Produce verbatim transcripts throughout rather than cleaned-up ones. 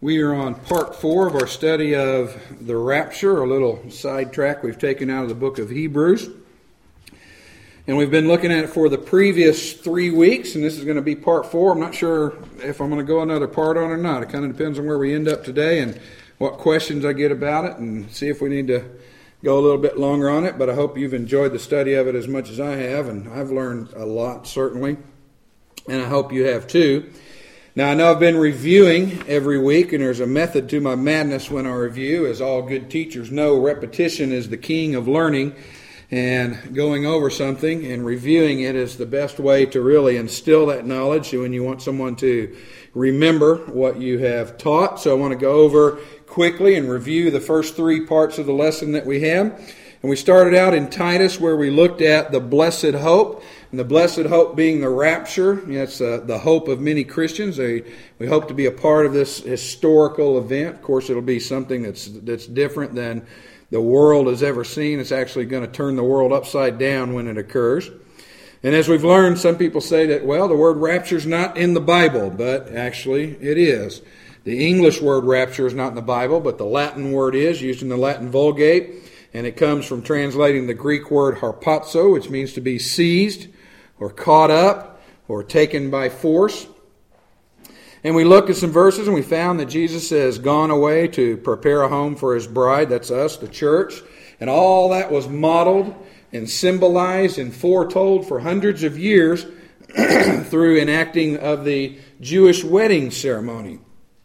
We are on part four of our study of the rapture, a little sidetrack we've taken out of the book of Hebrews. And we've been looking at it for the previous three weeks, and this is going to be part four. I'm not sure if I'm going to go another part on or not. It kind of depends on where we end up today and what questions I get about it, and see if we need to go a little bit longer on it. But I hope you've enjoyed the study of it as much as I have, and I've learned a lot, certainly. And I hope you have too. Now, I know I've been reviewing every week, and there's a method to my madness when I review. As all good teachers know, repetition is the king of learning, and going over something and reviewing it is the best way to really instill that knowledge when you want someone to remember what you have taught. So I want to go over quickly and review the first three parts of the lesson that we have. And we started out in Titus, where we looked at the blessed hope. And the blessed hope being the rapture. That's uh, the hope of many Christians. They, we hope to be a part of this historical event. Of course, it'll be something that's that's different than the world has ever seen. It's actually going to turn the world upside down when it occurs. And as we've learned, some people say that, well, the word rapture is not in the Bible, but actually it is. The English word rapture is not in the Bible, but the Latin word is, used in the Latin Vulgate. And it comes from translating the Greek word harpazo, which means to be seized, or caught up, or taken by force. And we looked at some verses, and we found that Jesus has gone away to prepare a home for His bride. That's us, the church. And all that was modeled and symbolized and foretold for hundreds of years through enacting of the Jewish wedding ceremony.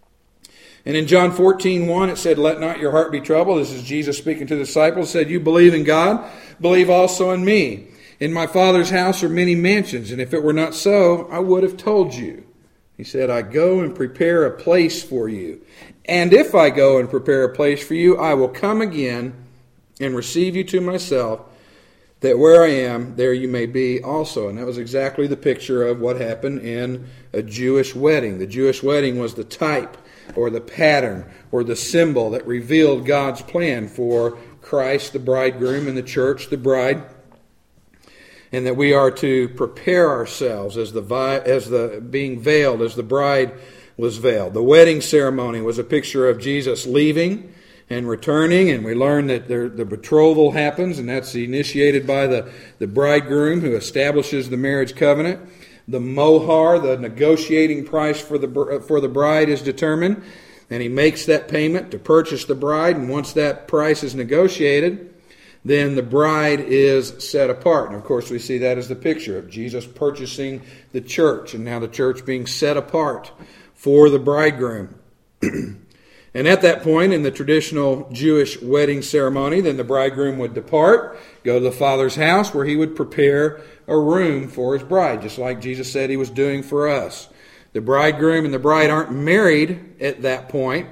And in John fourteen one, it said, "Let not your heart be troubled." This is Jesus speaking to the disciples. It said, "You believe in God, believe also in me. In my Father's house are many mansions, and if it were not so, I would have told you." He said, "I go and prepare a place for you. And if I go and prepare a place for you, I will come again and receive you to myself, that where I am, there you may be also." And that was exactly the picture of what happened in a Jewish wedding. The Jewish wedding was the type, or the pattern, or the symbol that revealed God's plan for Christ, the bridegroom, and the church, the bride. And that we are to prepare ourselves as the as the being veiled, as the bride was veiled. The wedding ceremony was a picture of Jesus leaving and returning, and we learn that there, the betrothal happens, and that's initiated by the, the bridegroom who establishes the marriage covenant. The mohar, the negotiating price for the for the bride, is determined, and he makes that payment to purchase the bride, and once that price is negotiated, then the bride is set apart. And of course we see that as the picture of Jesus purchasing the church, and now the church being set apart for the bridegroom. And at that point in the traditional Jewish wedding ceremony, then the bridegroom would depart, go to the Father's house, where he would prepare a room for his bride, just like Jesus said he was doing for us. The bridegroom and the bride aren't married at that point,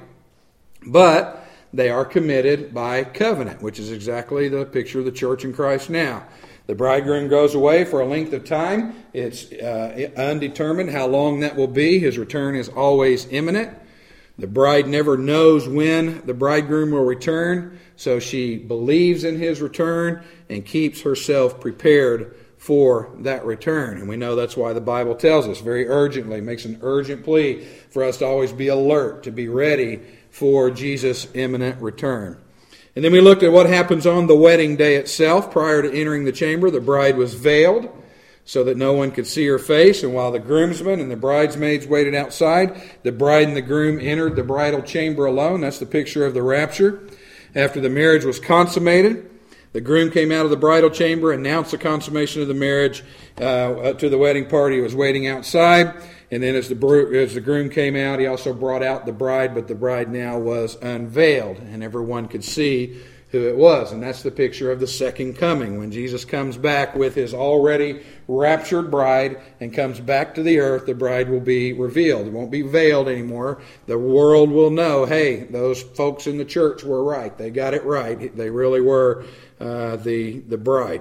but they are committed by covenant, which is exactly the picture of the church in Christ now. The bridegroom goes away for a length of time. It's uh, undetermined how long that will be. His return is always imminent. The bride never knows when the bridegroom will return, so she believes in his return and keeps herself prepared for that return. And we know that's why the Bible tells us very urgently, makes an urgent plea for us to always be alert, to be ready for Jesus' imminent return. And then we looked at what happens on the wedding day itself. Prior to entering the chamber, the bride was veiled so that no one could see her face. And while the groomsmen and the bridesmaids waited outside, the bride and the groom entered the bridal chamber alone. That's the picture of the rapture. After the marriage was consummated, the groom came out of the bridal chamber, announced the consummation of the marriage uh, to the wedding party who was waiting outside. And then as the, as the groom came out, he also brought out the bride, but the bride now was unveiled, and everyone could see who it was. And that's the picture of the second coming, when Jesus comes back with his already raptured bride and comes back to the earth. The bride will be revealed. It won't be veiled anymore. The world will know, hey, those folks in the church were right. They got it right. They really were uh, the, the bride.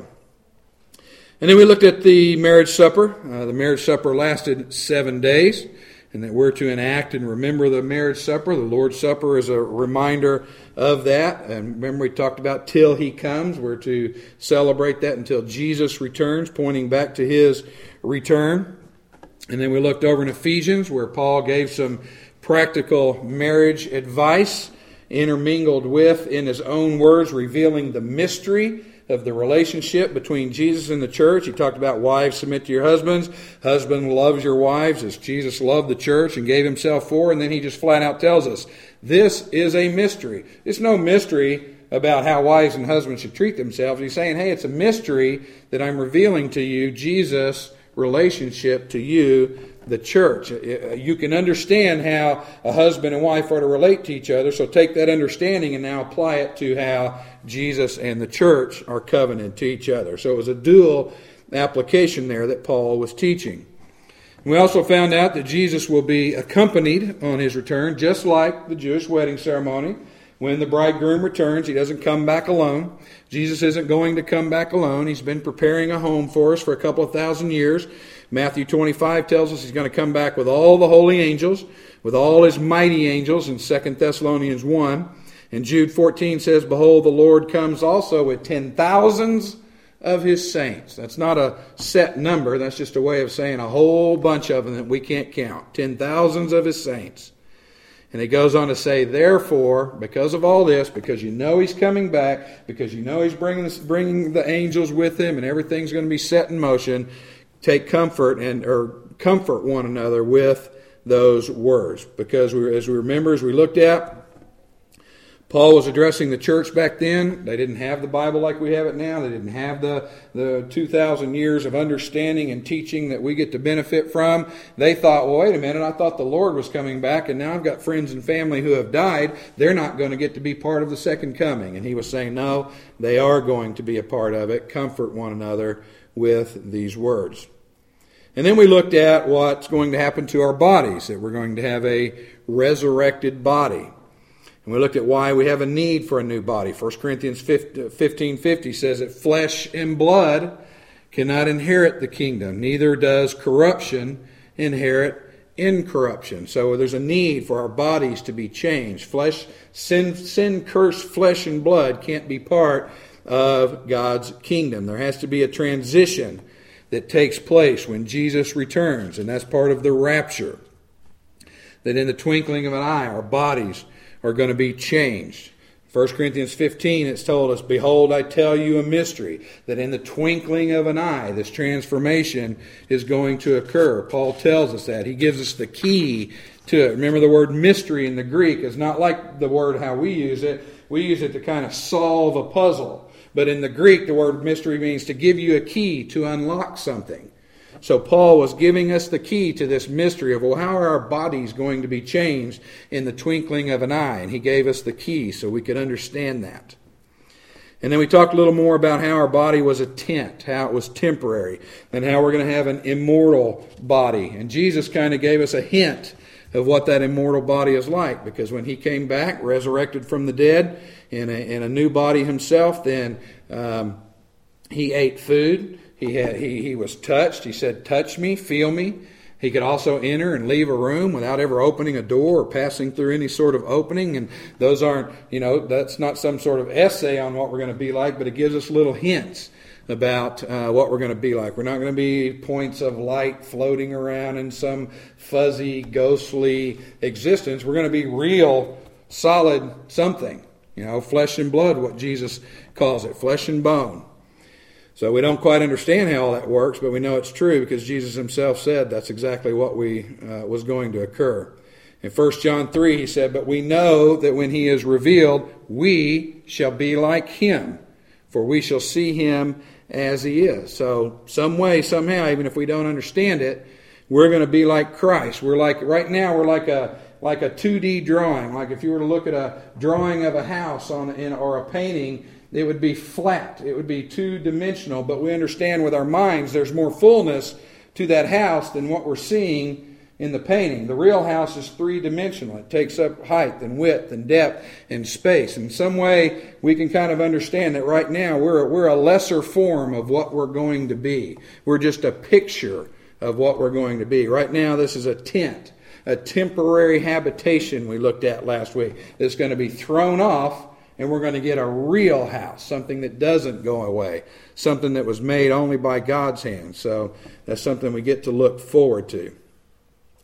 And then we looked at the marriage supper. Uh, the marriage supper lasted seven days, and that we're to enact and remember the marriage supper. The Lord's Supper is a reminder of that. And remember, we talked about till He comes. We're to celebrate that until Jesus returns, pointing back to His return. And then we looked over in Ephesians, where Paul gave some practical marriage advice intermingled with, in his own words, revealing the mystery of the relationship between Jesus and the church. He talked about wives submit to your husbands. Husband loves your wives as Jesus loved the church and gave himself for. And then he just flat out tells us, this is a mystery. It's no mystery about how wives and husbands should treat themselves. He's saying, hey, it's a mystery that I'm revealing to you, Jesus' relationship to you, the church. You can understand how a husband and wife are to relate to each other, so take that understanding and now apply it to how Jesus and the church are covenanted to each other. So it was a dual application there that Paul was teaching. We also found out that Jesus will be accompanied on his return, just like the Jewish wedding ceremony. When the bridegroom returns, he doesn't come back alone. Jesus isn't going to come back alone. He's been preparing a home for us for a couple of thousand years. Matthew twenty-five tells us he's going to come back with all the holy angels, with all his mighty angels in Second Thessalonians one. And Jude fourteen says, behold, the Lord comes also with ten thousands of his saints. That's not a set number. That's just a way of saying a whole bunch of them that we can't count. Ten thousands of his saints. And he goes on to say, therefore, because of all this, because you know he's coming back, because you know he's bringing, bringing the angels with him and everything's going to be set in motion, take comfort and or comfort one another with those words. Because we, as we remember, as we looked at, Paul was addressing the church back then. They didn't have the Bible like we have it now. They didn't have the, the two thousand years of understanding and teaching that we get to benefit from. They thought, well, wait a minute, I thought the Lord was coming back, and now I've got friends and family who have died. They're not going to get to be part of the second coming. And he was saying, no, they are going to be a part of it. Comfort one another with these words. And then we looked at what's going to happen to our bodies, that we're going to have a resurrected body. And we looked at why we have a need for a new body. First Corinthians fifteen fifty says that flesh and blood cannot inherit the kingdom. Neither does corruption inherit incorruption. So there's a need for our bodies to be changed. Flesh, sin, sin-cursed flesh and blood can't be part of God's kingdom. There has to be a transition that takes place when Jesus returns. And that's part of the rapture. That in the twinkling of an eye, our bodies are going to be changed. First Corinthians fifteen, it's told us, behold, I tell you a mystery, that in the twinkling of an eye, this transformation is going to occur. Paul tells us that. He gives us the key to it. Remember, the word mystery in the Greek is not like the word how we use it. We use it to kind of solve a puzzle. But in the Greek, the word mystery means to give you a key to unlock something. So Paul was giving us the key to this mystery of, well, how are our bodies going to be changed in the twinkling of an eye? And he gave us the key so we could understand that. And then we talked a little more about how our body was a tent, how it was temporary, and how we're going to have an immortal body. And Jesus kind of gave us a hint of what that immortal body is like, because when he came back, resurrected from the dead, in a, in a new body himself, then um, he ate food. He had he he was touched. He said, touch me, feel me. He could also enter and leave a room without ever opening a door or passing through any sort of opening. And those aren't, you know, that's not some sort of essay on what we're going to be like, but it gives us little hints about uh, what we're going to be like. We're not going to be points of light floating around in some fuzzy, ghostly existence. We're going to be real, solid something. You know, flesh and blood, what Jesus calls it, flesh and bone. So we don't quite understand how all that works, but we know it's true because Jesus himself said that's exactly what we uh, was going to occur. In First John three, he said, but we know that when he is revealed, we shall be like him, for we shall see him as he is. So some way, somehow, even if we don't understand it, we're going to be like Christ. We're like, right now, we're like a like a two D drawing. Like if you were to look at a drawing of a house on in, or a painting, it would be flat. It would be two-dimensional. But we understand with our minds there's more fullness to that house than what we're seeing in the painting. The real house is three-dimensional. It takes up height and width and depth and space. In some way, we can kind of understand that right now we're, we're a lesser form of what we're going to be. We're just a picture of what we're going to be. Right now, this is a tent, a temporary habitation we looked at last week that's going to be thrown off. And we're going to get a real house, something that doesn't go away, something that was made only by God's hand. So that's something we get to look forward to.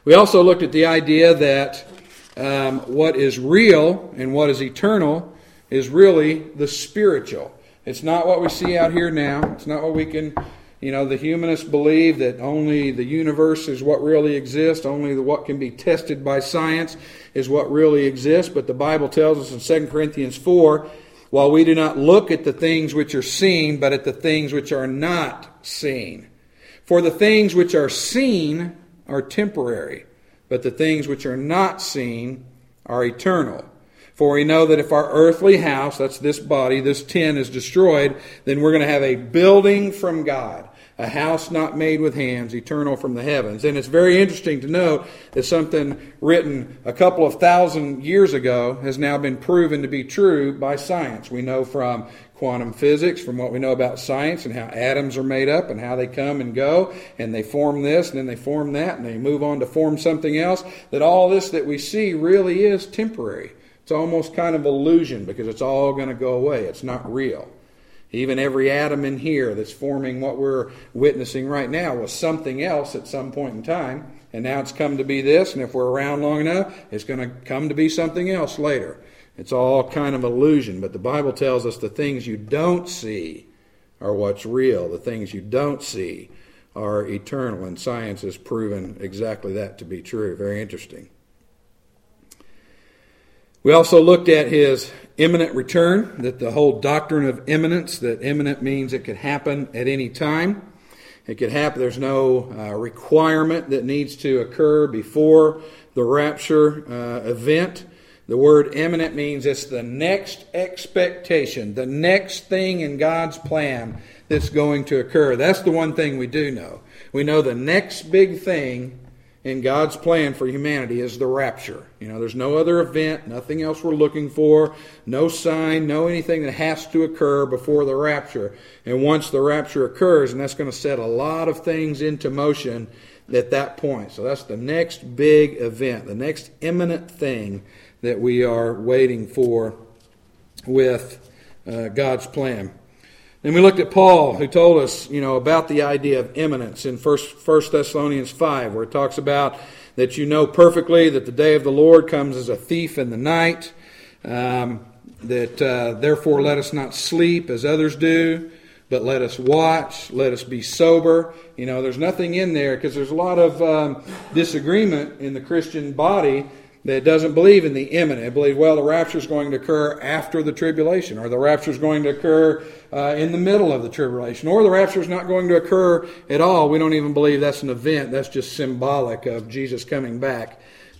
We also looked at the idea that um, what is real and what is eternal is really the spiritual. It's not what we see out here now. It's not what we can, you know, the humanists believe that only the universe is what really exists, only the, what can be tested by science is what really exists. But the Bible tells us in Second Corinthians four, while we do not look at the things which are seen, but at the things which are not seen. For the things which are seen are temporary, but the things which are not seen are eternal. For we know that if our earthly house, that's this body, this tent is destroyed, then we're going to have a building from God, a house not made with hands, eternal from the heavens. And it's very interesting to note that something written a couple of thousand years ago has now been proven to be true by science. We know from quantum physics, from what we know about science and how atoms are made up and how they come and go, and they form this and then they form that and they move on to form something else, that all this that we see really is temporary. It's almost kind of illusion because it's all going to go away. It's not real. Even every atom in here that's forming what we're witnessing right now was something else at some point in time, and now it's come to be this, and if we're around long enough, it's going to come to be something else later. It's all kind of illusion, but the Bible tells us the things you don't see are what's real. The things you don't see are eternal, and science has proven exactly that to be true. Very interesting. We also looked at his imminent return, that the whole doctrine of imminence, that imminent means it could happen at any time. It could happen, there's no uh, requirement that needs to occur before the rapture uh, event. The word imminent means it's the next expectation, the next thing in God's plan that's going to occur. That's the one thing we do know. We know the next big thing in God's plan for humanity is the rapture. You know, there's no other event, nothing else we're looking for, no sign, no anything that has to occur before the rapture. And once the rapture occurs, and that's going to set a lot of things into motion at that point. So that's the next big event, the next imminent thing that we are waiting for with uh, God's plan. Then we looked at Paul, who told us, you know, about the idea of imminence in First Thessalonians five, where it talks about that you know perfectly that the day of the Lord comes as a thief in the night, um, that uh, therefore let us not sleep as others do, but let us watch, let us be sober. You know, there's nothing in there, because there's a lot of um, disagreement in the Christian body that doesn't believe in the imminent. It believes, well, the rapture is going to occur after the tribulation, or the rapture is going to occur uh, in the middle of the tribulation, or the rapture is not going to occur at all. We don't even believe that's an event. That's just symbolic of Jesus coming back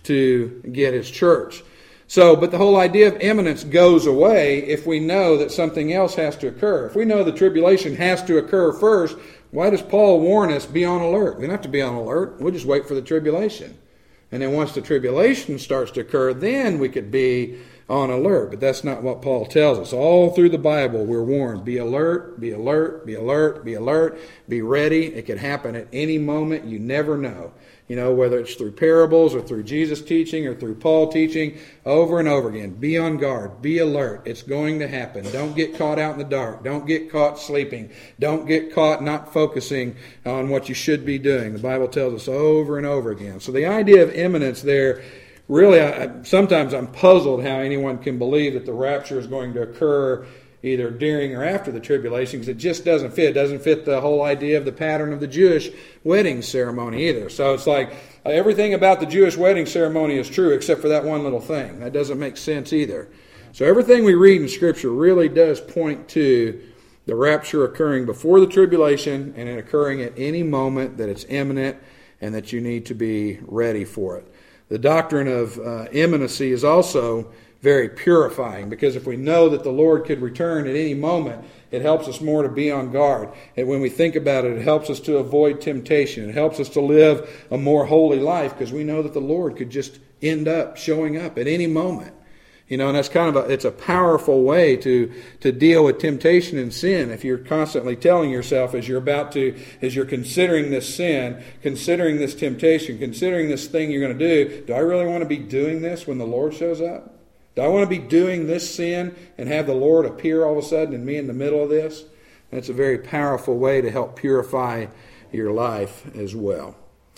to get His church. So, but the whole idea of imminence goes away if we know that something else has to occur. If we know the tribulation has to occur first, why does Paul warn us, be on alert? We don't have to be on alert. We'll just wait for the tribulation. And then once the tribulation starts to occur, then we could be on alert. But that's not what Paul tells us. All through the Bible, we're warned. Be alert, be alert, be alert, be alert, be ready. It could happen at any moment. You never know. You know, whether it's through parables or through Jesus teaching or through Paul teaching, over and over again. Be on guard. Be alert. It's going to happen. Don't get caught out in the dark. Don't get caught sleeping. Don't get caught not focusing on what you should be doing. The Bible tells us over and over again. So the idea of imminence there, really, I, sometimes I'm puzzled how anyone can believe that the rapture is going to occur either during or after the tribulation, because it just doesn't fit. It doesn't fit the whole idea of the pattern of the Jewish wedding ceremony either. So it's like uh, everything about the Jewish wedding ceremony is true except for that one little thing. That doesn't make sense either. So everything we read in Scripture really does point to the rapture occurring before the tribulation and it occurring at any moment, that it's imminent and that you need to be ready for it. The doctrine of uh, imminency is also very purifying, because if we know that the Lord could return at any moment, it helps us more to be on guard. And when we think about it, it helps us to avoid temptation. It helps us to live a more holy life, because we know that the Lord could just end up showing up at any moment. You know, and that's kind of a, it's a powerful way to, to deal with temptation and sin. If you're constantly telling yourself as you're about to, as you're considering this sin, considering this temptation, considering this thing you're going to do, do I really want to be doing this when the Lord shows up? Do I want to be doing this sin and have the Lord appear all of a sudden and me in the middle of this? That's a very powerful way to help purify your life as well.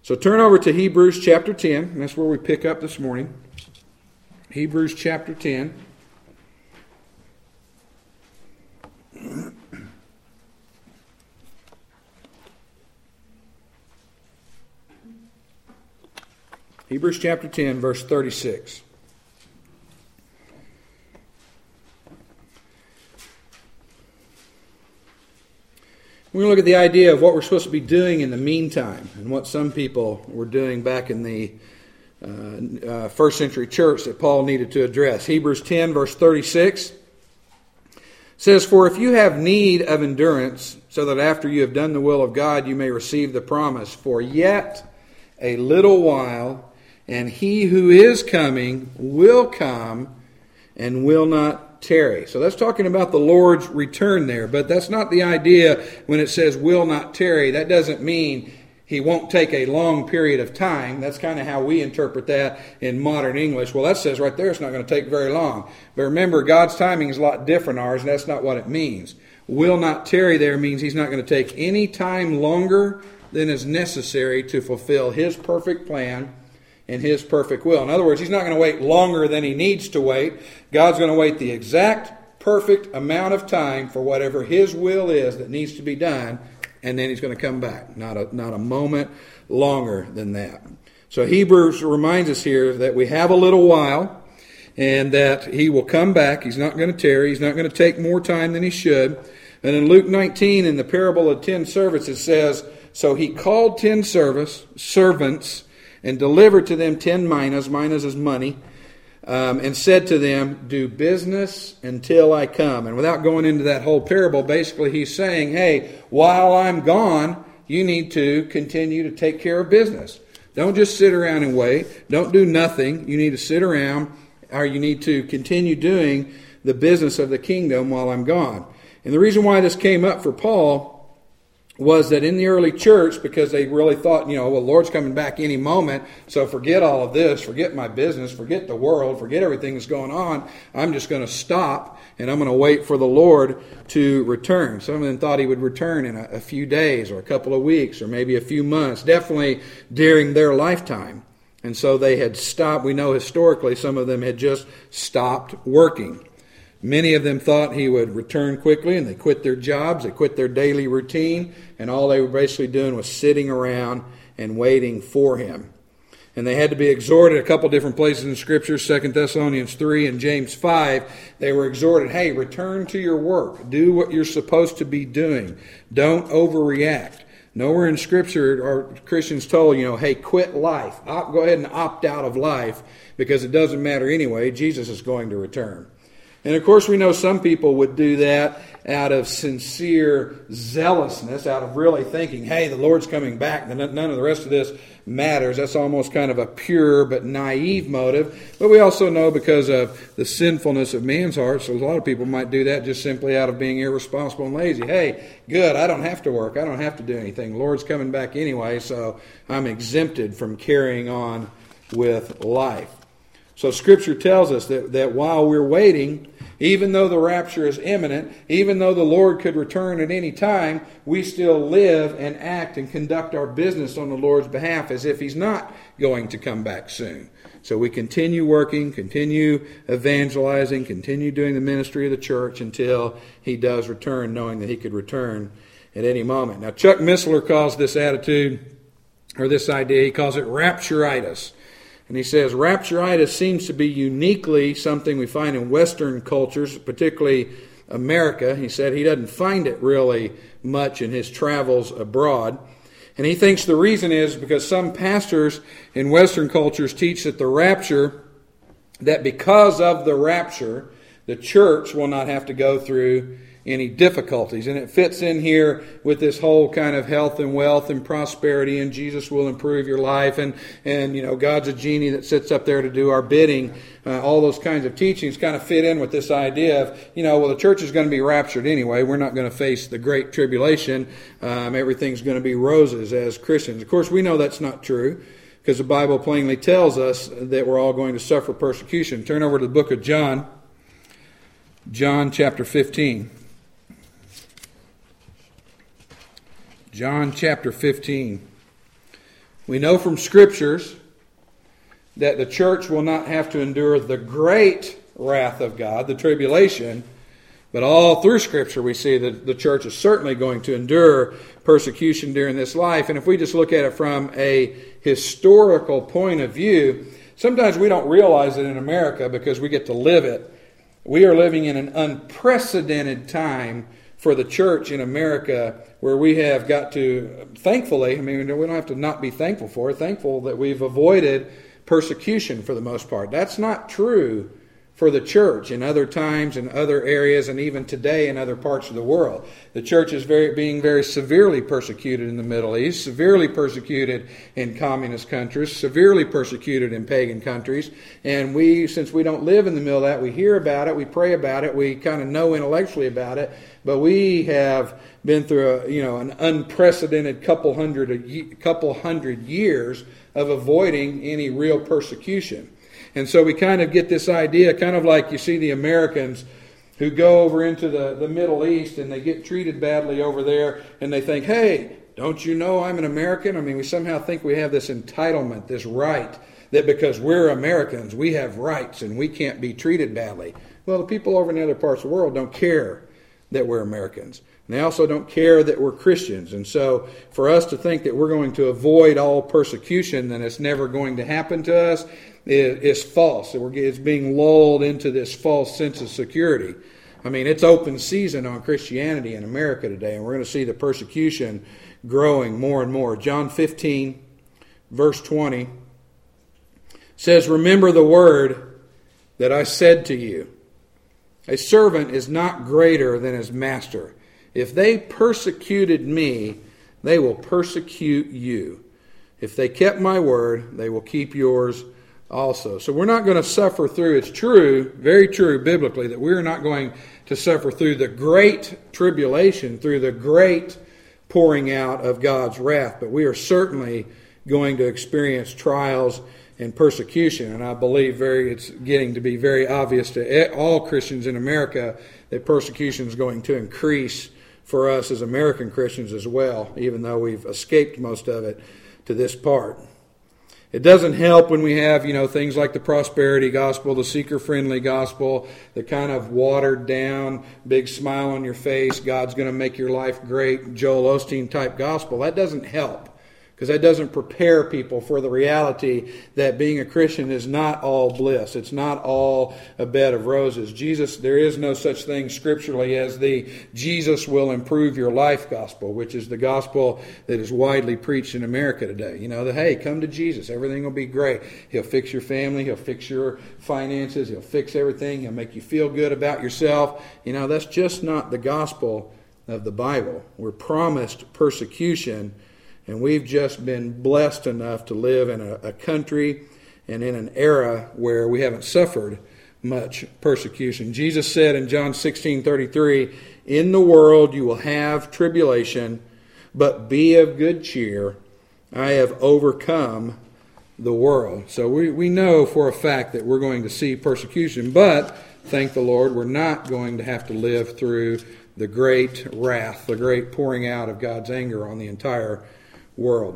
So turn over to Hebrews chapter ten. And that's where we pick up this morning. Hebrews chapter ten. Hebrews chapter ten, verse thirty-six. We're going to look at the idea of what we're supposed to be doing in the meantime and what some people were doing back in the uh, uh, first century church that Paul needed to address. Hebrews ten, verse thirty-six says, "For if you have need of endurance, so that after you have done the will of God, you may receive the promise. For yet a little while, and he who is coming will come and will not tarry." So that's talking about the Lord's return there. But that's not the idea when it says will not tarry. That doesn't mean he won't take a long period of time. That's kind of how we interpret that in modern English. Well, that says right there it's not going to take very long. But remember, God's timing is a lot different than ours, and that's not what it means. Will not tarry there means he's not going to take any time longer than is necessary to fulfill his perfect plan and his perfect will. In other words, he's not going to wait longer than he needs to wait. God's going to wait the exact perfect amount of time for whatever his will is that needs to be done, and then he's going to come back. Not a, not a moment longer than that. So Hebrews reminds us here that we have a little while and that he will come back. He's not going to tarry. He's not going to take more time than he should. And in Luke nineteen, in the parable of ten servants, it says, "So he called ten service, servants and delivered to them ten minas," minas is money, um, "and said to them, 'Do business until I come.'" And without going into that whole parable, basically he's saying, hey, while I'm gone, you need to continue to take care of business. Don't just sit around and wait. Don't do nothing. You need to sit around, or you need to continue doing the business of the kingdom while I'm gone. And the reason why this came up for Paul was that in the early church, because they really thought, you know, well, the Lord's coming back any moment, so forget all of this, forget my business, forget the world, forget everything that's going on. I'm just going to stop, and I'm going to wait for the Lord to return. Some of them thought he would return in a, a few days or a couple of weeks or maybe a few months, definitely during their lifetime. And so they had stopped. We know historically some of them had just stopped working. Many of them thought he would return quickly, and they quit their jobs, they quit their daily routine, and all they were basically doing was sitting around and waiting for him. And they had to be exhorted a couple different places in Scripture, Second Thessalonians three and James five. They were exhorted, hey, return to your work. Do what you're supposed to be doing. Don't overreact. Nowhere in Scripture are Christians told, you know, hey, quit life. Go ahead and opt out of life because it doesn't matter anyway. Jesus is going to return. And of course we know some people would do that out of sincere zealousness, out of really thinking, hey, the Lord's coming back, none of the rest of this matters. That's almost kind of a pure but naive motive. But we also know because of the sinfulness of man's heart, so a lot of people might do that just simply out of being irresponsible and lazy. Hey, good, I don't have to work, I don't have to do anything. The Lord's coming back anyway, so I'm exempted from carrying on with life. So Scripture tells us that, that while we're waiting, even though the rapture is imminent, even though the Lord could return at any time, we still live and act and conduct our business on the Lord's behalf as if He's not going to come back soon. So we continue working, continue evangelizing, continue doing the ministry of the church until He does return, knowing that He could return at any moment. Now, Chuck Missler calls this attitude, or this idea, he calls it rapturitis. And he says, rapturitis seems to be uniquely something we find in Western cultures, particularly America. He said he doesn't find it really much in his travels abroad. And he thinks the reason is because some pastors in Western cultures teach that the rapture, that because of the rapture, the church will not have to go through any difficulties. And it fits in here with this whole kind of health and wealth and prosperity, and Jesus will improve your life, and, and you know, God's a genie that sits up there to do our bidding. Uh, all those kinds of teachings kind of fit in with this idea of, you know, well, the church is going to be raptured anyway. We're not going to face the great tribulation. Um, everything's going to be roses as Christians. Of course, we know that's not true, because the Bible plainly tells us that we're all going to suffer persecution. Turn over to the book of John, John chapter fifteen. John chapter fifteen, We know from Scriptures that the church will not have to endure the great wrath of God, the tribulation, but all through Scripture we see that the church is certainly going to endure persecution during this life. And if we just look at it from a historical point of view, sometimes we don't realize it in America because we get to live it. We are living in an unprecedented time for the church in America, where we have got to, thankfully, I mean, we don't have to not be thankful for it, thankful that we've avoided persecution for the most part. That's not true for the church in other times and other areas, and even today in other parts of the world. The church is very, being very severely persecuted in the Middle East, severely persecuted in communist countries, severely persecuted in pagan countries. And we, since we don't live in the middle of that, we hear about it, we pray about it, we kind of know intellectually about it, but we have been through a, you know, an unprecedented couple hundred, a couple hundred years of avoiding any real persecution. And so we kind of get this idea, kind of like you see the Americans who go over into the, the Middle East and they get treated badly over there and they think, hey, don't you know I'm an American? I mean, we somehow think we have this entitlement, this right, that because we're Americans, we have rights and we can't be treated badly. Well, the people over in the other parts of the world don't care that we're Americans. And they also don't care that we're Christians. And so for us to think that we're going to avoid all persecution, then it's never going to happen to us, is false. It's being lulled into this false sense of security. I mean, it's open season on Christianity in America today, and we're going to see the persecution growing more and more. John fifteen, verse twenty, says, "Remember the word that I said to you. A servant is not greater than his master. If they persecuted me, they will persecute you. If they kept my word, they will keep yours also." So we're not going to suffer through, it's true, very true biblically, that we're not going to suffer through the great tribulation, through the great pouring out of God's wrath, but we are certainly going to experience trials and persecution. And I believe very it's getting to be very obvious to all Christians in America that persecution is going to increase for us as American Christians as well, even though we've escaped most of it to this part. It doesn't help when we have, you know, things like the prosperity gospel, the seeker-friendly gospel, the kind of watered down, big smile on your face, God's going to make your life great, Joel Osteen type gospel. That doesn't help, because that doesn't prepare people for the reality that being a Christian is not all bliss. It's not all a bed of roses. Jesus, there is no such thing scripturally as the Jesus will improve your life gospel, which is the gospel that is widely preached in America today. You know, that, hey, come to Jesus. Everything will be great. He'll fix your family. He'll fix your finances. He'll fix everything. He'll make you feel good about yourself. You know, that's just not the gospel of the Bible. We're promised persecution, and we've just been blessed enough to live in a, a country and in an era where we haven't suffered much persecution. Jesus said in John sixteen thirty-three, "In the world you will have tribulation, but be of good cheer. I have overcome the world." So we, we know for a fact that we're going to see persecution, but thank the Lord, we're not going to have to live through the great wrath, the great pouring out of God's anger on the entire world.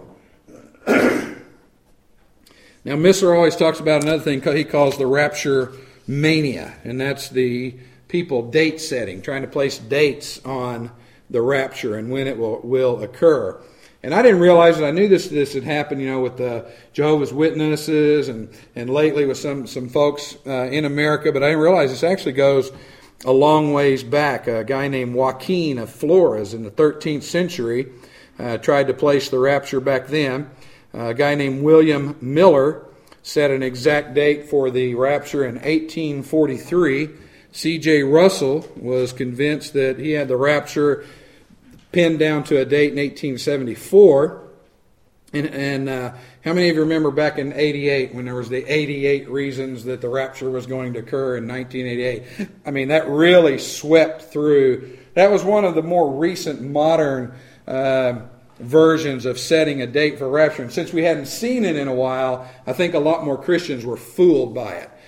Now, Misser always talks about another thing he calls the rapture mania, and that's the people date setting, trying to place dates on the rapture and when it will, will occur. And I didn't realize it. I knew this this had happened, you know, with the Jehovah's Witnesses and, and lately with some, some folks uh, in America, but I didn't realize this actually goes a long ways back. A guy named Joaquin of Flores in the thirteenth century Uh, tried to place the rapture back then. Uh, a guy named William Miller set an exact date for the rapture in eighteen forty-three. C J Russell was convinced that he had the rapture pinned down to a date in eighteen seventy-four. And, and uh, how many of you remember back in eighty-eight when there was the eighty-eight reasons that the rapture was going to occur in nineteen eighty-eight? I mean, that really swept through. That was one of the more recent modern Uh, versions of setting a date for rapture. And since we hadn't seen it in a while, I think a lot more Christians were fooled by it.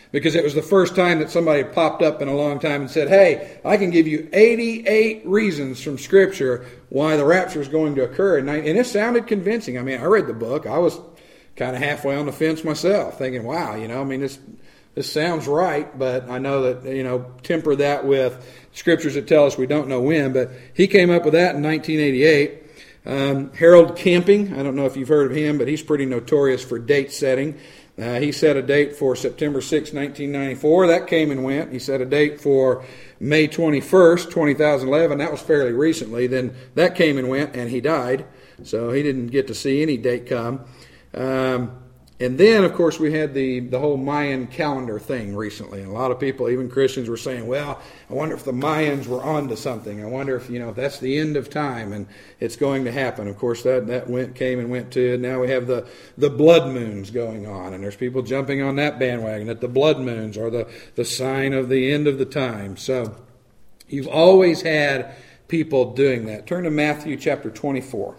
because it was the first time that somebody had popped up in a long time and said, hey, I can give you eighty-eight reasons from Scripture why the rapture is going to occur. And, I, and it sounded convincing. I mean, I read the book. I was kind of halfway on the fence myself, thinking, wow, you know, I mean, this this sounds right, but I know that, you know, temper that with Scriptures that tell us we don't know when. But he came up with that in nineteen eighty-eight. Um, Harold Camping, I don't know if you've heard of him, but he's pretty notorious for date setting. Uh, he set a date for September sixth, nineteen ninety-four. That came and went. He set a date for May twenty-first, two thousand eleven. That was fairly recently. Then that came and went, and he died. So he didn't get to see any date come. Um, and then, of course, we had the, the whole Mayan calendar thing recently. And a lot of people, even Christians, were saying, well, I wonder if the Mayans were onto something. I wonder if, you know, that's the end of time and it's going to happen. Of course, that, that went came and went too. And now we have the, the blood moons going on. And there's people jumping on that bandwagon that the blood moons are the, the sign of the end of the time. So you've always had people doing that. Turn to Matthew chapter twenty-four.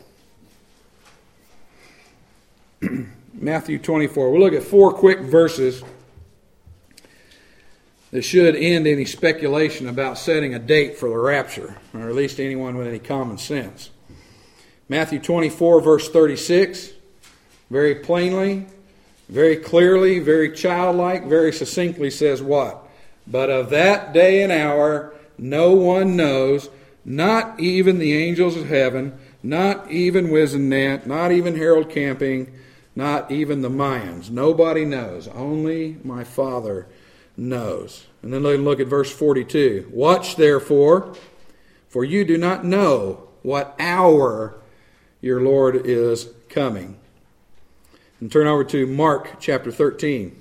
Matthew twenty-four. We'll look at four quick verses that should end any speculation about setting a date for the rapture, or at least anyone with any common sense. Matthew twenty-four, verse thirty-six, very plainly, very clearly, very childlike, very succinctly says what? But of that day and hour no one knows, not even the angels of heaven, not even Wizenant, not even Harold Camping, not even the Mayans. Nobody knows. Only my Father knows. And then look at verse forty-two. Watch therefore, for you do not know what hour your Lord is coming. And turn over to Mark chapter thirteen.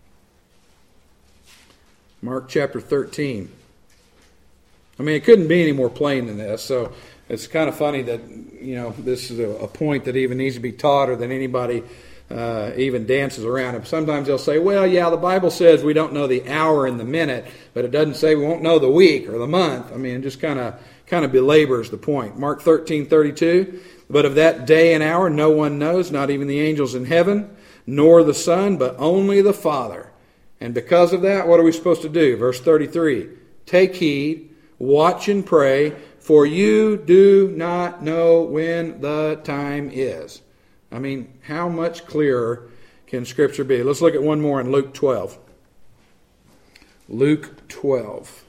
Mark chapter thirteen. I mean, it couldn't be any more plain than this. So it's kind of funny that, you know, this is a, a point that even needs to be taught or that anybody uh, even dances around it. Sometimes they'll say, well, yeah, the Bible says we don't know the hour and the minute, but it doesn't say we won't know the week or the month. I mean, it just kind of kind of belabors the point. Mark thirteen thirty-two. But of that day and hour no one knows, not even the angels in heaven, nor the Son, but only the Father. And because of that, what are we supposed to do? Verse thirty-three. Take heed, watch and pray, for you do not know when the time is. I mean, how much clearer can Scripture be? Let's look at one more in Luke twelve. Luke twelve.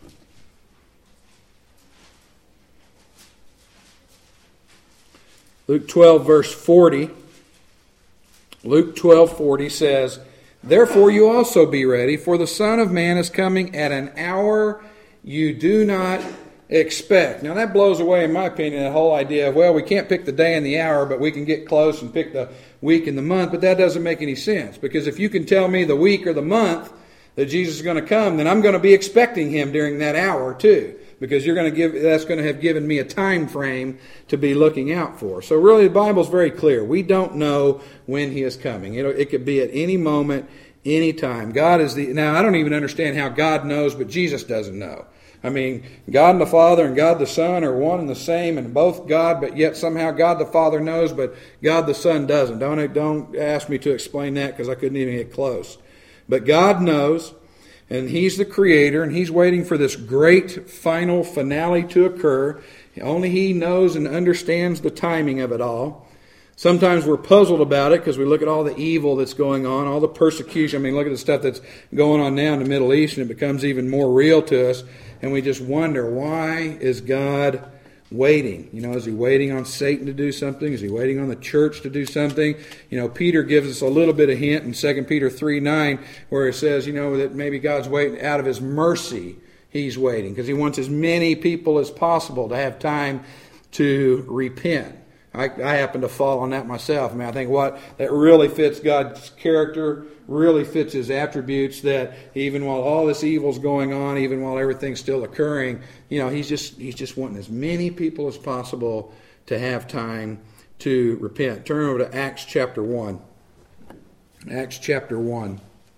Luke twelve, verse forty. Luke twelve, forty says, therefore you also be ready, for the Son of Man is coming at an hour you do not expect. Now that blows away, in my opinion, the whole idea of, well, we can't pick the day and the hour, but we can get close and pick the week and the month. But that doesn't make any sense, because if you can tell me the week or the month that Jesus is going to come, then I'm going to be expecting Him during that hour too, because you're going to give that's going to have given me a time frame to be looking out for. So really, the Bible's very clear. We don't know when He is coming. You know, it could be at any moment, any time. God is the now. I don't even understand how God knows, but Jesus doesn't know. I mean, God and the Father and God the Son are one and the same, and both God, but yet somehow God the Father knows, but God the Son doesn't. Don't, don't ask me to explain that, because I couldn't even get close. But God knows, and He's the Creator, and He's waiting for this great final finale to occur. Only He knows and understands the timing of it all. Sometimes we're puzzled about it because we look at all the evil that's going on, all the persecution. I mean, look at the stuff that's going on now in the Middle East, and it becomes even more real to us. And we just wonder, why is God waiting? You know, is He waiting on Satan to do something? Is He waiting on the church to do something? You know, Peter gives us a little bit of hint in Second Peter three nine, where it says, you know, that maybe God's waiting out of His mercy. He's waiting because He wants as many people as possible to have time to repent. I, I happen to fall on that myself. I mean, I think what that really fits God's character, really fits His attributes, that even while all this evil's going on, even while everything's still occurring, you know, He's just He's just wanting as many people as possible to have time to repent. Turn over to Acts chapter one. Acts chapter one.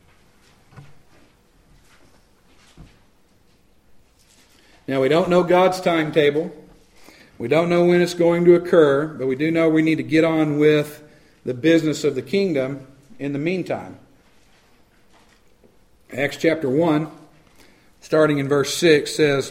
Now, we don't know God's timetable. We don't know when it's going to occur, but we do know we need to get on with the business of the kingdom in the meantime. Acts chapter one, starting in verse six, says,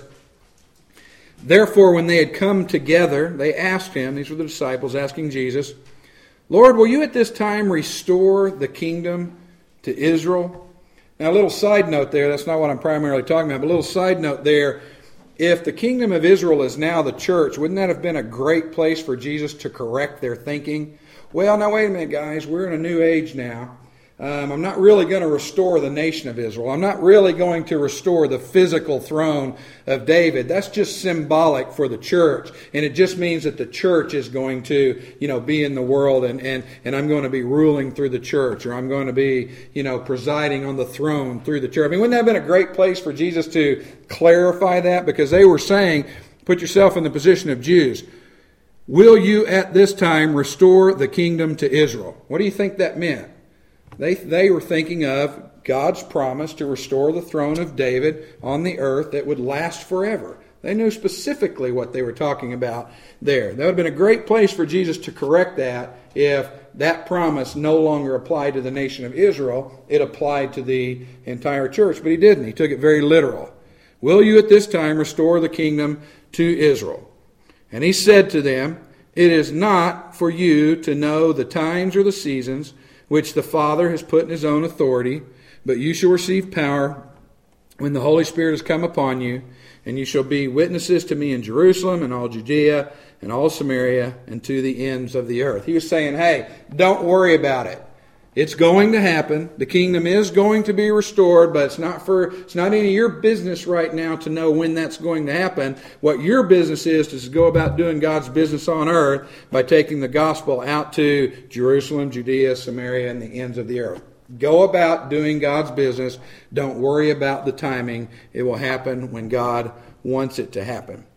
"Therefore, when they had come together, they asked him," these were the disciples asking Jesus, "Lord, will you at this time restore the kingdom to Israel?" Now, a little side note there, that's not what I'm primarily talking about, but a little side note there. If the kingdom of Israel is now the church, wouldn't that have been a great place for Jesus to correct their thinking? Well, now wait a minute, guys. We're in a new age now. Um, I'm not really going to restore the nation of Israel. I'm not really going to restore the physical throne of David. That's just symbolic for the church. And it just means that the church is going to, you know, be in the world and, and, and I'm going to be ruling through the church, or I'm going to be, you know, presiding on the throne through the church. I mean, wouldn't that have been a great place for Jesus to clarify that? Because they were saying, put yourself in the position of Jews. Will you at this time restore the kingdom to Israel? What do you think that meant? They they were thinking of God's promise to restore the throne of David on the earth that would last forever. They knew specifically what they were talking about there. That would have been a great place for Jesus to correct that if that promise no longer applied to the nation of Israel. It applied to the entire church, but he didn't. He took it very literal. Will you at this time restore the kingdom to Israel? And he said to them, it is not for you to know the times or the seasons which the Father has put in his own authority, but you shall receive power when the Holy Spirit has come upon you, and you shall be witnesses to me in Jerusalem and all Judea and all Samaria and to the ends of the earth. He was saying, hey, don't worry about it. It's going to happen. The kingdom is going to be restored, but it's not for it's not any of your business right now to know when that's going to happen. What your business is is to go about doing God's business on earth by taking the gospel out to Jerusalem, Judea, Samaria, and the ends of the earth. Go about doing God's business. Don't worry about the timing. It will happen when God wants it to happen.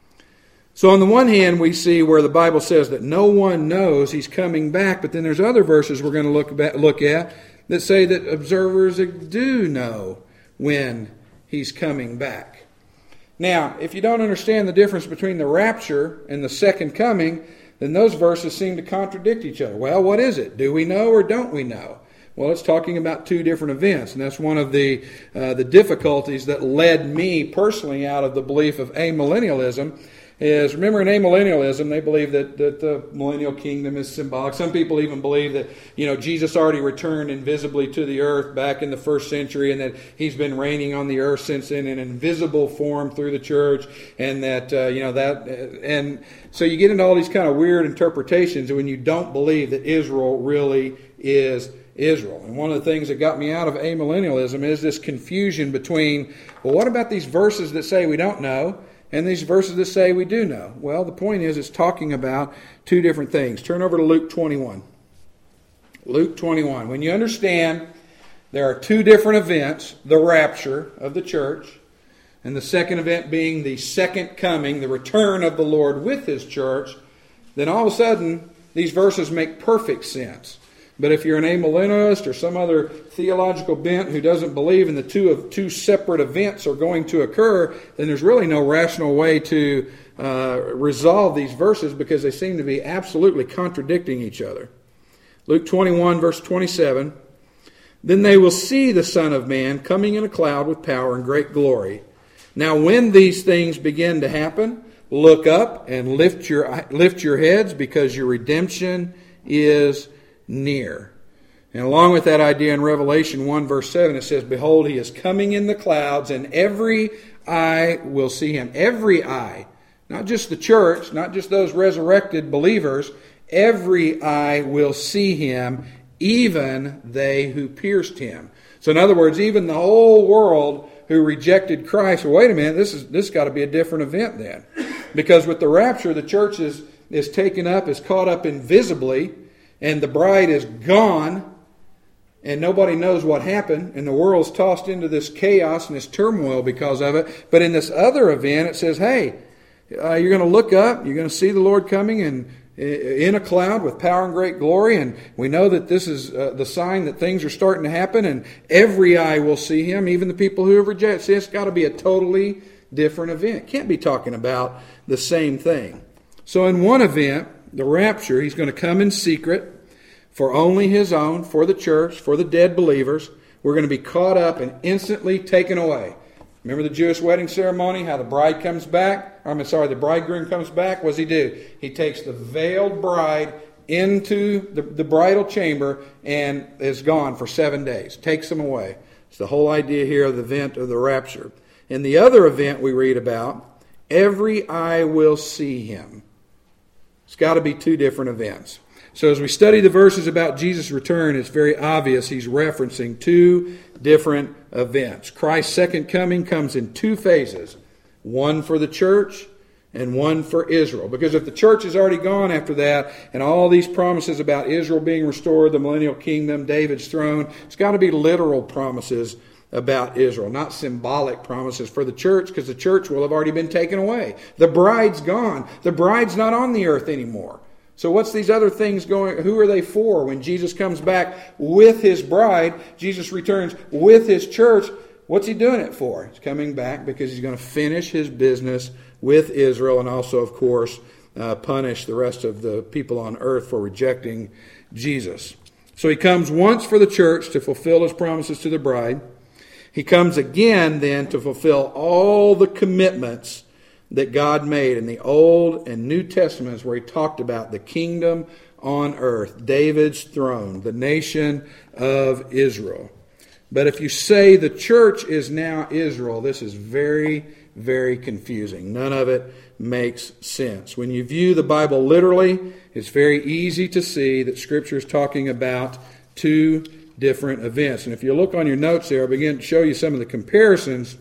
So on the one hand, we see where the Bible says that no one knows he's coming back, but then there's other verses we're going to look about, look at that say that observers do know when he's coming back. Now, if you don't understand the difference between the rapture and the second coming, then those verses seem to contradict each other. Well, what is it? Do we know or don't we know? Well, it's talking about two different events, and that's one of the uh, the difficulties that led me personally out of the belief of amillennialism. Is remember in amillennialism, they believe that, that the millennial kingdom is symbolic. Some people even believe that, you know, Jesus already returned invisibly to the earth back in the first century, and that he's been reigning on the earth since then in an invisible form through the church, and that, uh, you know, that, and so you get into all these kind of weird interpretations when you don't believe that Israel really is Israel. And one of the things that got me out of amillennialism is this confusion between, well, what about these verses that say we don't know, and these verses that say we do know? Well, the point is it's talking about two different things. Turn over to Luke twenty-one. Luke twenty-one. When you understand there are two different events, the rapture of the church, and the second event being the second coming, the return of the Lord with his church, then all of a sudden these verses make perfect sense. But if you're an amillennialist or some other theological bent who doesn't believe in the two of two separate events are going to occur, then there's really no rational way to uh, resolve these verses because they seem to be absolutely contradicting each other. Luke twenty-one, verse twenty-seven, then they will see the Son of Man coming in a cloud with power and great glory. Now when these things begin to happen, look up and lift your lift your heads, because your redemption is near. And along with that idea in Revelation one verse seven, it says, behold, he is coming in the clouds, and every eye will see him. Every eye. Not just the church, not just those resurrected believers. Every eye will see him, even they who pierced him. So in other words, even the whole world who rejected Christ. Well, wait a minute, this is this got to be a different event then. Because with the rapture, the church is, is taken up, is caught up invisibly, and the bride is gone, and nobody knows what happened, and the world's tossed into this chaos and this turmoil because of it. But in this other event, it says, hey, uh, you're going to look up, you're going to see the Lord coming in, in a cloud with power and great glory, and we know that this is uh, the sign that things are starting to happen, and every eye will see him, even the people who have rejected. See, it's got to be a totally different event. Can't be talking about the same thing. So in one event, the rapture, he's going to come in secret for only his own, for the church, for the dead believers. we're going to be caught up and instantly taken away. Remember the Jewish wedding ceremony, how the bride comes back? I'm sorry, the bridegroom comes back. What does he do? He takes the veiled bride into the, the bridal chamber and is gone for seven days. Takes them away. It's the whole idea here of the event of the rapture. In the other event we read about, every eye will see him. It's got to be two different events. So as we study the verses about Jesus' return, it's very obvious he's referencing two different events. Christ's second coming comes in two phases. One for the church and one for Israel. Because if the church is already gone after that, and all these promises about Israel being restored, the millennial kingdom, David's throne, it's got to be literal promises about Israel, not symbolic promises for the church, because the church will have already been taken away. The bride's gone. The bride's not on the earth anymore. So what's these other things going, who are they for? When Jesus comes back with his bride, Jesus returns with his church, what's he doing it for? He's coming back because he's going to finish his business with Israel and also, of course, uh, punish the rest of the people on earth for rejecting Jesus. So he comes once for the church to fulfill his promises to the bride. He comes again then to fulfill all the commitments that God made in the Old and New Testaments, where he talked about the kingdom on earth, David's throne, the nation of Israel. But if you say the church is now Israel, this is very, very confusing. None of it makes sense. When you view the Bible literally, it's very easy to see that Scripture is talking about two different events. And if you look on your notes there, I'll begin to show you some of the comparisons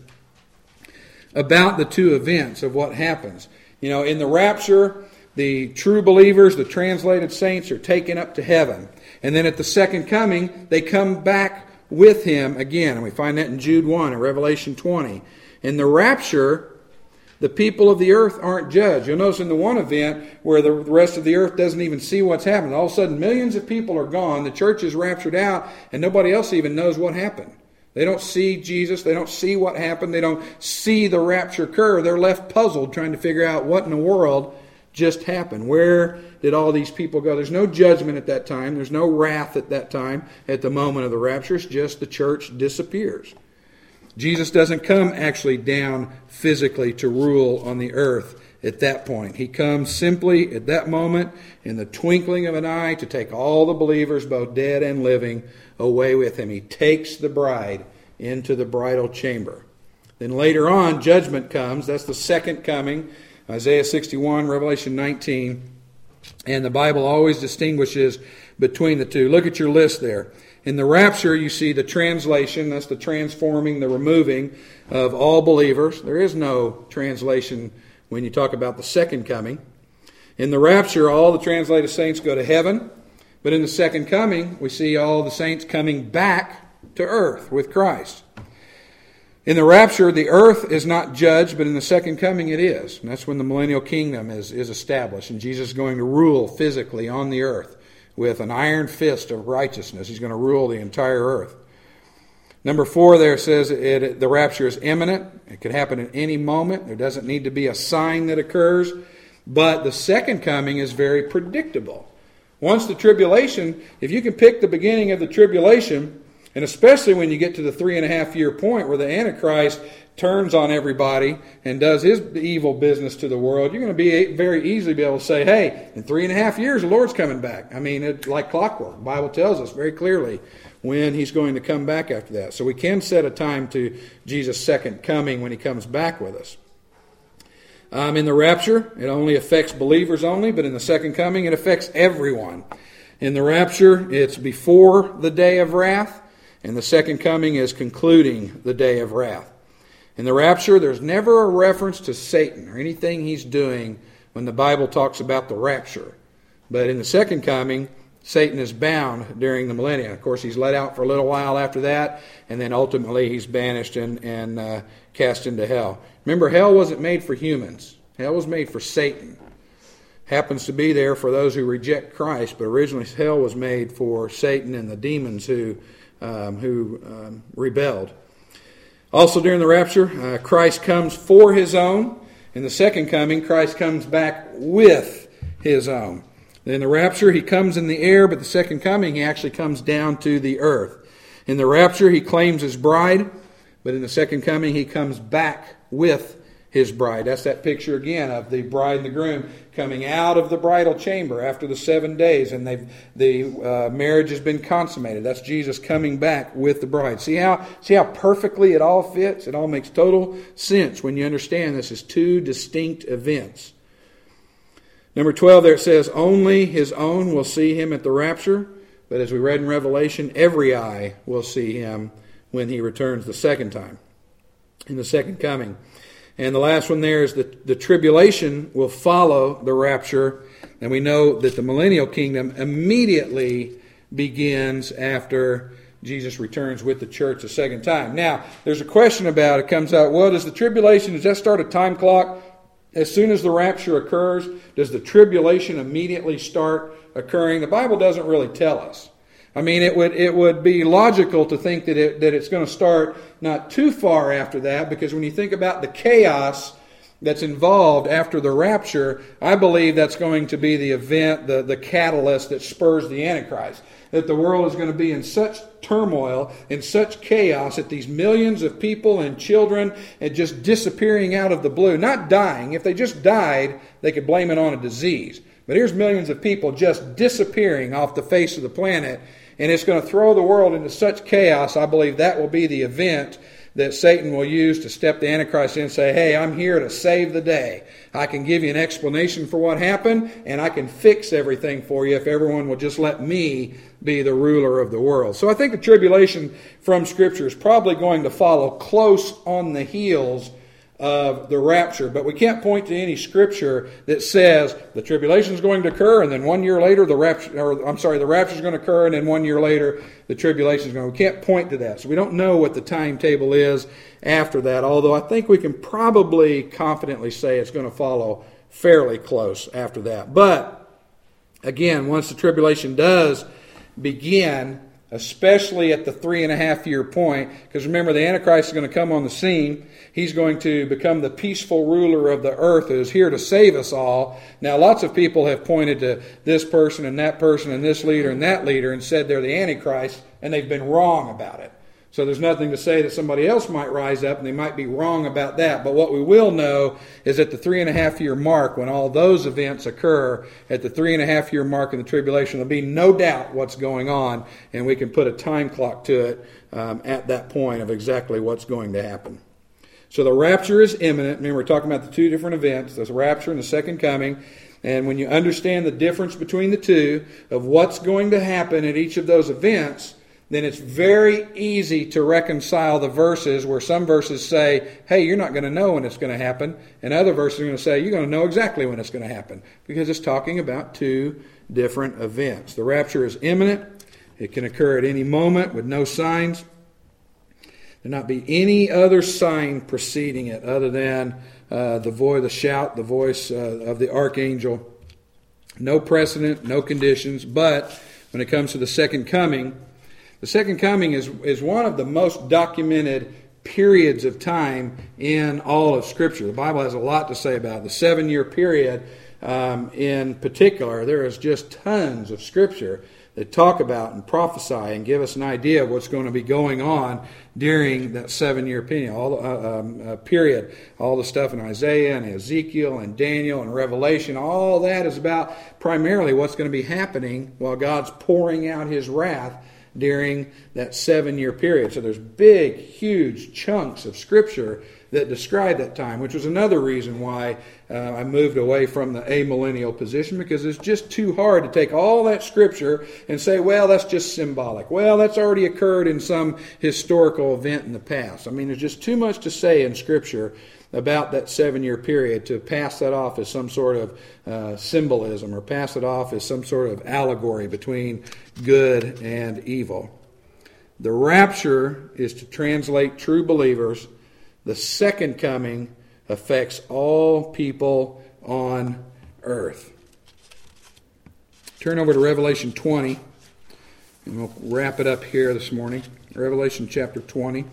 about the two events of what happens. You know, in the rapture, the true believers, the translated saints, are taken up to heaven. And then at the second coming, they come back with him again. And we find that in Jude one and Revelation twenty. In the rapture, the people of the earth aren't judged. You'll notice in the one event where the rest of the earth doesn't even see what's happening. All of a sudden, millions of people are gone. The church is raptured out, and nobody else even knows what happened. They don't see Jesus. They don't see what happened. They don't see the rapture occur. They're left puzzled trying to figure out what in the world just happened. Where did all these people go? There's no judgment at that time. There's no wrath at that time at the moment of the rapture. It's just the church disappears. Jesus doesn't come actually down physically to rule on the earth at that point. He comes simply at that moment in the twinkling of an eye to take all the believers, both dead and living, away with him. He takes the bride into the bridal chamber. Then later on, judgment comes. That's the second coming. Isaiah sixty-one, Revelation nineteen. And the Bible always distinguishes between the two. Look at your list there. In the rapture, you see the translation. That's the transforming, the removing of all believers. There is no translation when you talk about the second coming. In the rapture, all the translated saints go to heaven. But in the second coming, we see all the saints coming back to earth with Christ. In the rapture, the earth is not judged, but in the second coming it is. And that's when the millennial kingdom is, is established. And Jesus is going to rule physically on the earth with an iron fist of righteousness. He's going to rule the entire earth. Number four there says it, the rapture is imminent. It could happen at any moment. There doesn't need to be a sign that occurs. But the second coming is very predictable. Once the tribulation, if you can pick the beginning of the tribulation, and especially when you get to the three and a half year point where the Antichrist turns on everybody and does his evil business to the world, you're going to be very easily be able to say, hey, in three and a half years, the Lord's coming back. I mean, it's like clockwork. The Bible tells us very clearly when he's going to come back after that. So we can set a time to Jesus' second coming when he comes back with us. Um, in the rapture, it only affects believers only, but in the second coming, it affects everyone. In the rapture, it's before the day of wrath, and the second coming is concluding the day of wrath. In the rapture, there's never a reference to Satan or anything he's doing when the Bible talks about the rapture. But in the second coming, Satan is bound during the millennium. Of course, he's let out for a little while after that, and then ultimately he's banished and, and uh, cast into hell. Remember, hell wasn't made for humans. Hell was made for Satan. Happens to be there for those who reject Christ, but originally hell was made for Satan and the demons who, um, who um, rebelled. Also during the rapture, uh, Christ comes for his own. In the second coming, Christ comes back with his own. In the rapture, he comes in the air, but the second coming, he actually comes down to the earth. In the rapture, he claims his bride, but in the second coming, he comes back with his bride. That's that picture again of the bride and the groom coming out of the bridal chamber after the seven days, and they've, the uh, marriage has been consummated. That's Jesus coming back with the bride. See how, see how perfectly it all fits? It all makes total sense when you understand this is two distinct events. Number twelve there it says, only his own will see him at the rapture, but as we read in Revelation, every eye will see him when he returns the second time, in the second coming. And the last one there is that the tribulation will follow the rapture. And we know that the millennial kingdom immediately begins after Jesus returns with the church a second time. Now, there's a question about it. Comes out, well, does the tribulation, does that start a time clock? As soon as the rapture occurs, does the tribulation immediately start occurring? The Bible doesn't really tell us. I mean, it would it would be logical to think that it that it's going to start not too far after that, because when you think about the chaos that's involved after the rapture, I believe that's going to be the event, the, the catalyst that spurs the Antichrist. That the world is going to be in such turmoil, in such chaos, that these millions of people and children and just disappearing out of the blue, not dying. If they just died, they could blame it on a disease. But here's millions of people just disappearing off the face of the planet. And it's going to throw the world into such chaos. I believe that will be the event that Satan will use to step the Antichrist in and say, hey, I'm here to save the day. I can give you an explanation for what happened, and I can fix everything for you if everyone will just let me be the ruler of the world. So I think the tribulation from Scripture is probably going to follow close on the heels of the rapture, but we can't point to any scripture that says the tribulation is going to occur and then one year later the rapture, or I'm sorry, the rapture is going to occur and then one year later the tribulation is going to. We can't point to that, so we don't know what the timetable is after that. Although I think we can probably confidently say it's going to follow fairly close after that. But again, once the tribulation does begin, especially at the three and a half year point, because remember, the Antichrist is going to come on the scene. He's going to become the peaceful ruler of the earth who is here to save us all. Now, lots of people have pointed to this person and that person and this leader and that leader and said they're the Antichrist, and they've been wrong about it. So there's nothing to say that somebody else might rise up and they might be wrong about that. But what we will know is at the three and a half year mark, when all those events occur, at the three and a half year mark in the tribulation, there'll be no doubt what's going on, and we can put a time clock to it um, at that point of exactly what's going to happen. So the rapture is imminent. Remember, we're talking about the two different events, the rapture and the second coming. And when you understand the difference between the two of what's going to happen at each of those events, then it's very easy to reconcile the verses where some verses say, hey, you're not going to know when it's going to happen, and other verses are going to say, you're going to know exactly when it's going to happen, because it's talking about two different events. The rapture is imminent. It can occur at any moment with no signs. There not be any other sign preceding it other than uh, the voice, the shout, the voice uh, of the archangel. No precedent, no conditions, but when it comes to the second coming, the second coming is, is one of the most documented periods of time in all of Scripture. The Bible has a lot to say about it. The seven-year period um, in particular, there is just tons of Scripture that talk about and prophesy and give us an idea of what's going to be going on during that seven-year period. All, uh, um, uh, period. All the stuff in Isaiah and Ezekiel and Daniel and Revelation, all that is about primarily what's going to be happening while God's pouring out His wrath during that seven-year period. So there's big, huge chunks of Scripture that describe that time, which was another reason why uh, I moved away from the amillennial position, because it's just too hard to take all that Scripture and say, well, that's just symbolic. Well, that's already occurred in some historical event in the past. I mean, there's just too much to say in Scripture about that seven-year period to pass that off as some sort of uh, symbolism or pass it off as some sort of allegory between good and evil. The rapture is to translate true believers. The second coming affects all people on earth. Turn over to Revelation twenty, and we'll wrap it up here this morning. Revelation chapter twenty.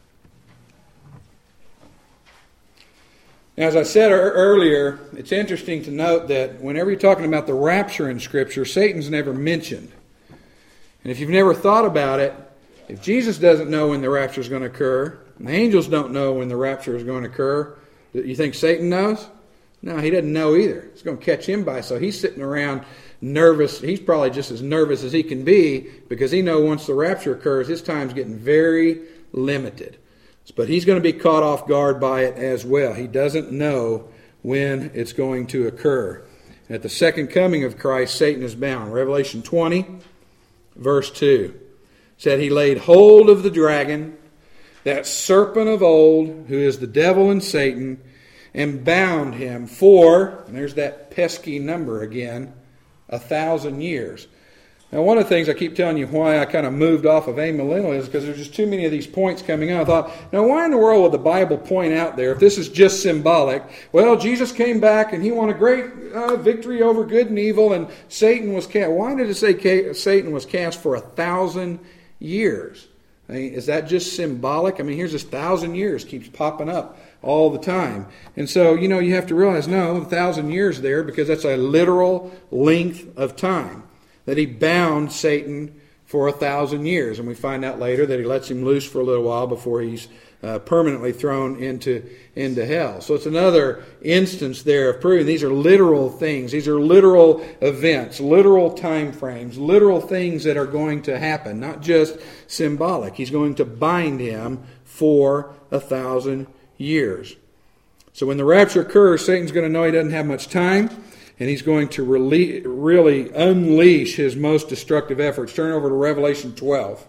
Now, as I said earlier, it's interesting to note that whenever you're talking about the rapture in Scripture, Satan's never mentioned. And if you've never thought about it, If Jesus doesn't know when the rapture is going to occur, and the angels don't know when the rapture is going to occur, you think Satan knows? No, he doesn't know either. It's going to catch him by, so he's sitting around nervous. He's probably just as nervous as he can be because he knows once the rapture occurs, his time's getting very limited. But he's going to be caught off guard by it as well. He doesn't know when it's going to occur. At the second coming of Christ, Satan is bound. Revelation twenty, verse two, said he laid hold of the dragon, that serpent of old, who is the devil and Satan, and bound him for, and there's that pesky number again, a thousand years. Now, one of the things I keep telling you why I kind of moved off of amillennial is because there's just too many of these points coming out. I thought, now why in the world would the Bible point out there, if this is just symbolic, well, Jesus came back and he won a great uh, victory over good and evil, and Satan was cast. Why did it say Satan was cast for a thousand years? I mean, is that just symbolic? I mean, here's this thousand years keeps popping up all the time. And so, you know, you have to realize, no, a thousand years there because that's a literal length of time. That he bound Satan for a thousand years. And we find out later that he lets him loose for a little while before he's uh, permanently thrown into, into hell. So it's another instance there of proving these are literal things. These are literal events, literal time frames, literal things that are going to happen, not just symbolic. He's going to bind him for a thousand years. So when the rapture occurs, Satan's going to know he doesn't have much time. And he's going to really, really unleash his most destructive efforts. Turn over to Revelation twelve.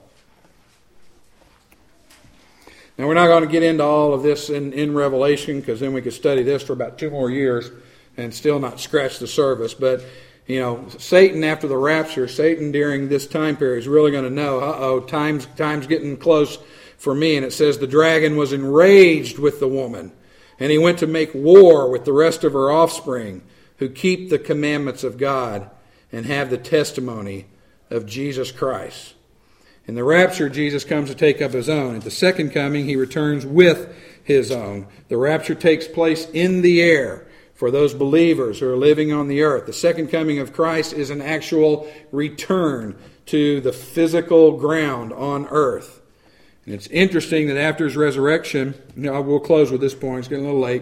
Now, we're not going to get into all of this in, in Revelation, because then we could study this for about two more years and still not scratch the surface. But, you know, Satan after the rapture, Satan during this time period is really going to know, uh-oh, time's, time's getting close for me. And it says the dragon was enraged with the woman, and he went to make war with the rest of her offspring, who keep the commandments of God and have the testimony of Jesus Christ. In the rapture, Jesus comes to take up his own. At the second coming, he returns with his own. The rapture takes place in the air for those believers who are living on the earth. The second coming of Christ is an actual return to the physical ground on earth. And it's interesting that after his resurrection, you know, we'll close with this point, it's getting a little late.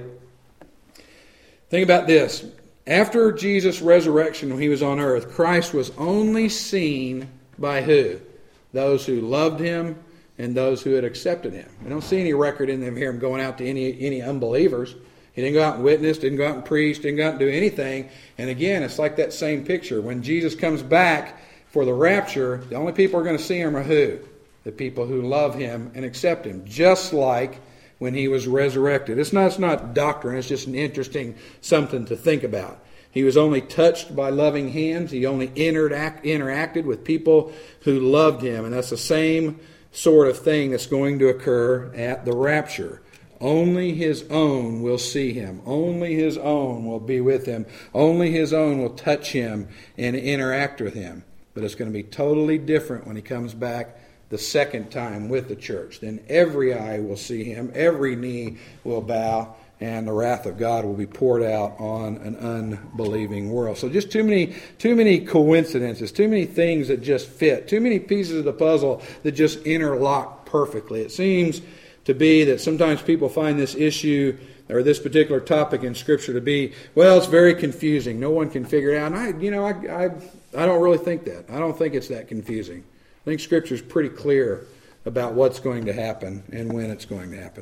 Think about this. After Jesus' resurrection when he was on earth, Christ was only seen by who? Those who loved him and those who had accepted him. We don't see any record in them here him going out to any, any unbelievers. He didn't go out and witness, didn't go out and preach, didn't go out and do anything. And again, it's like that same picture. When Jesus comes back for the rapture, the only people who are going to see him are who? The people who love him and accept him. Just like when he was resurrected. It's not, it's not doctrine, it's just an interesting something to think about. He was only touched by loving hands. He only interact, interacted with people who loved him. And that's the same sort of thing that's going to occur at the rapture. Only his own will see him. Only his own will be with him. Only his own will touch him and interact with him. But it's going to be totally different when he comes back the second time with the church. Then every eye will see him, every knee will bow, and the wrath of God will be poured out on an unbelieving world. So just too many, too many coincidences, too many things that just fit, too many pieces of the puzzle that just interlock perfectly. It seems to be that sometimes people find this issue or this particular topic in Scripture to be, well, it's very confusing. No one can figure it out. And I, you know, I, I, I don't really think that. I don't think it's that confusing. I think Scripture is pretty clear about what's going to happen and when it's going to happen.